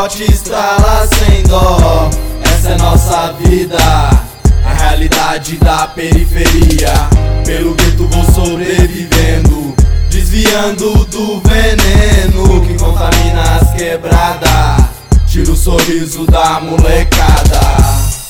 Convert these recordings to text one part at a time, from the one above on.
chicote estrala sem dó. Essa é nossa vida, a realidade da periferia. Pelo gueto vou sobrevivendo, desviando do veneno que contamina as quebradas. Tira o sorriso da molecada.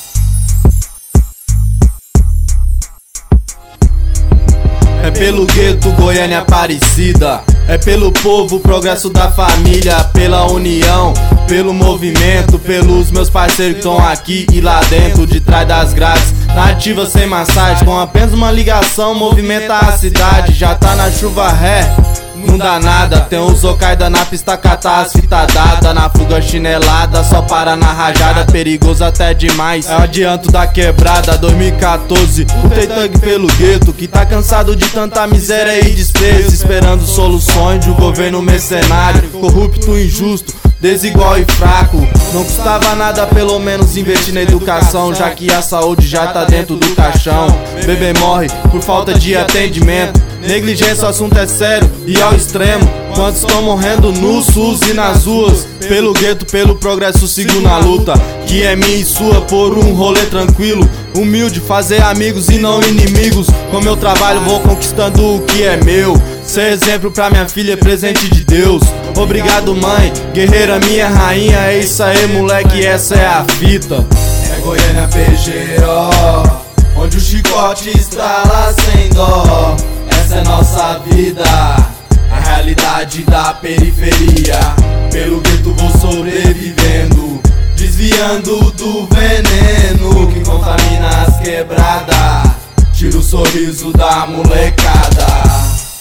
É pelo gueto, Goiânia, Aparecida. É pelo povo, progresso da família. Pela união, pelo movimento. Pelos meus parceiros que estão aqui e lá dentro, de trás das grades. Na ativa sem massagem, com apenas uma ligação movimenta a cidade. Já tá na chuva ré, não dá nada. Tem os Zocaida na pista, catar as fita dada. Na fuga chinelada, só para na rajada. Perigoso até demais, é o adianto da quebrada. 2014, lutei thug pelo gueto, que tá cansado de tanta miséria e desprezo. Esperando soluções de um governo mercenário, corrupto, injusto, desigual e fraco. Não custava nada pelo menos investir na educação, já que a saúde já tá dentro do caixão. Bebê morre por falta de atendimento, negligência, o assunto é sério e ao extremo. Quantos estão morrendo no SUS e nas ruas? Pelo gueto, pelo progresso, sigo na luta, que é minha e sua, por um rolê tranquilo. Humilde, fazer amigos e não inimigos. Com meu trabalho vou conquistando o que é meu. Ser exemplo pra minha filha, presente de Deus. Obrigado, mãe, guerreira, minha rainha. É isso aí, moleque, essa é a fita. É Goiânia PGO, onde o chicote estrala sem dó. Essa é nossa vida, a realidade da periferia. Pelo gueto vou sobrevivendo, desviando do veneno que contamina as quebradas. Tira o sorriso da molecada.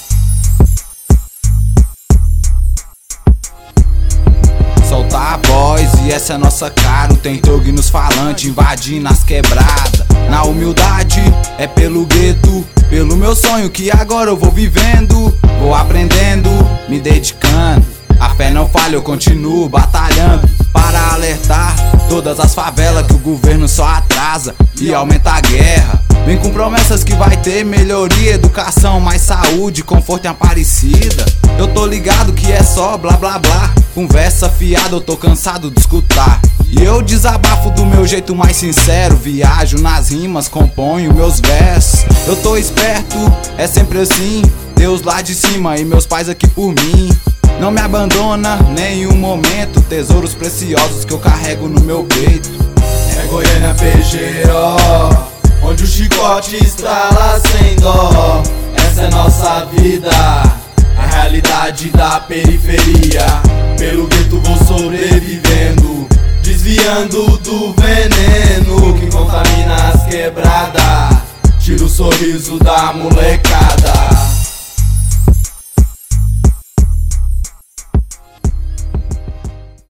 Soltar a voz e essa é nossa cara. Tem thug nos falantes, invadindo as quebradas. Na humildade, é pelo gueto, pelo meu sonho que agora eu vou vivendo. Vou aprendendo, me dedicando. A fé não falha, eu continuo batalhando para alertar todas as favelas que o governo só atrasa e aumenta a guerra. Vem com promessas que vai ter melhoria, educação, mais saúde, conforto em Aparecida. Eu tô ligado que é só blá blá blá, conversa fiada, eu tô cansado de escutar. E eu desabafo do meu jeito mais sincero, viajo nas rimas, componho meus versos. Eu tô esperto, é sempre assim, Deus lá de cima e meus pais aqui por mim. Não me abandona nenhum momento, tesouros preciosos que eu carrego no meu peito. É Goiânia PGO, onde o chicote estrala sem dó. Essa é nossa vida, a realidade da periferia. Pelo gueto vou sobrevivendo, desviando do veneno que contamina as quebradas. Tira o sorriso da molecada.